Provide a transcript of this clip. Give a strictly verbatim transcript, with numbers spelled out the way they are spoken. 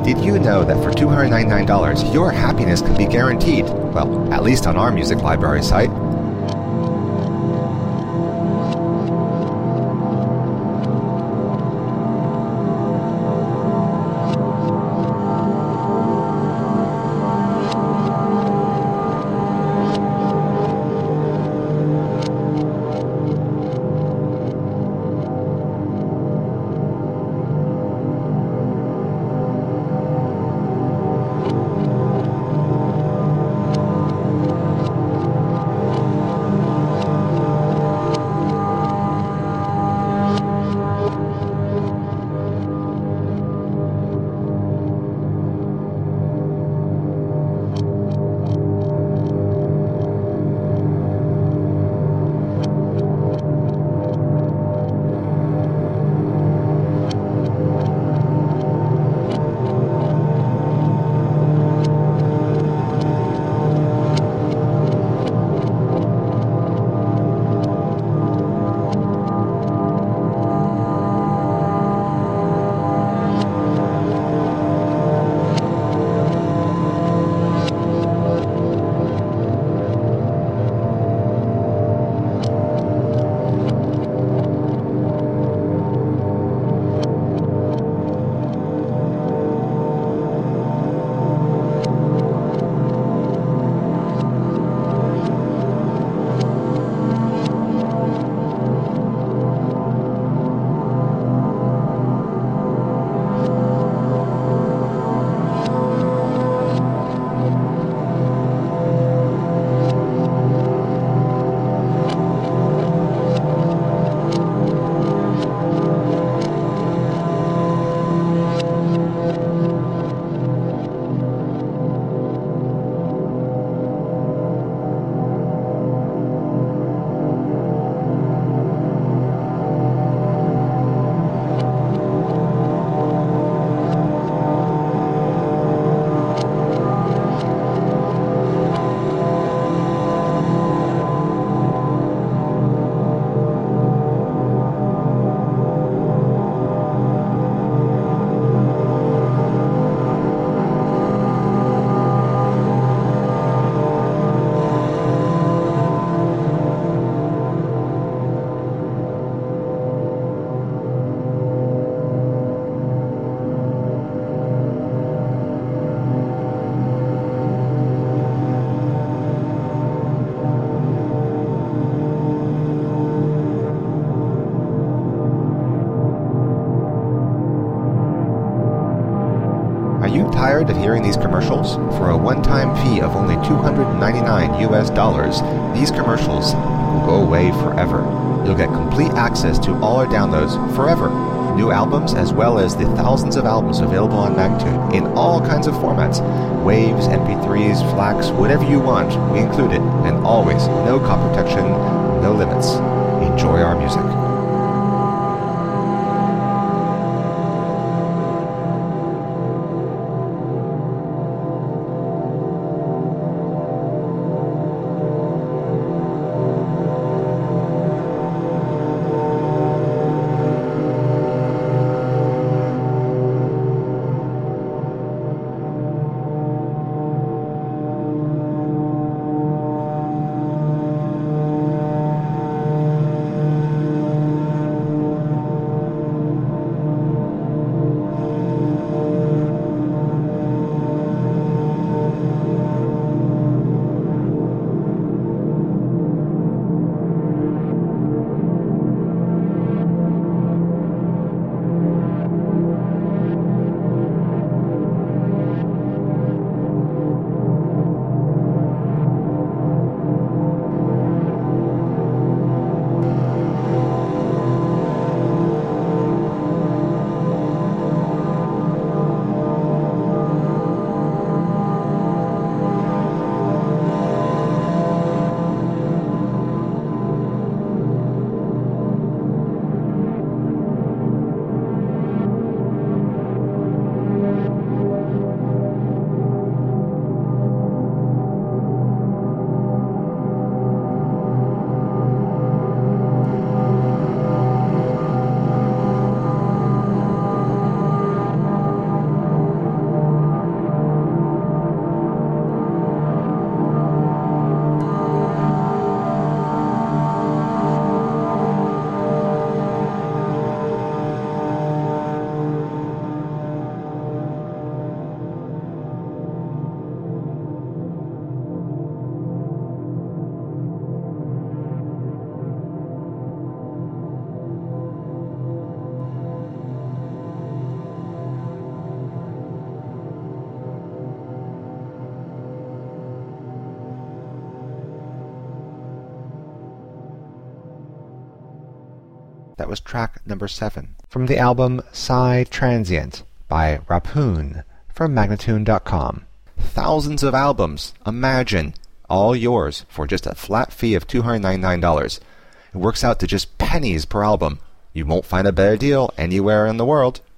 Did you know that for two hundred ninety-nine dollars, your happiness can be guaranteed? Well, at least on our music library site. Are you tired of hearing these commercials? For a one-time fee of only two hundred ninety-nine U S dollars, these commercials will go away forever. You'll get complete access to all our downloads forever. New albums as well as the thousands of albums available on Magtune in all kinds of formats. Waves, M P threes, FLACs, whatever you want, we include it. And always, no copy protection, no limits. Enjoy our music. That was track number seven. From the album Psy Transient by Rapoon from Magnatune dot com. Thousands of albums, imagine, all yours for just a flat fee of two hundred ninety-nine dollars. It works out to just pennies per album. You won't find a better deal anywhere in the world.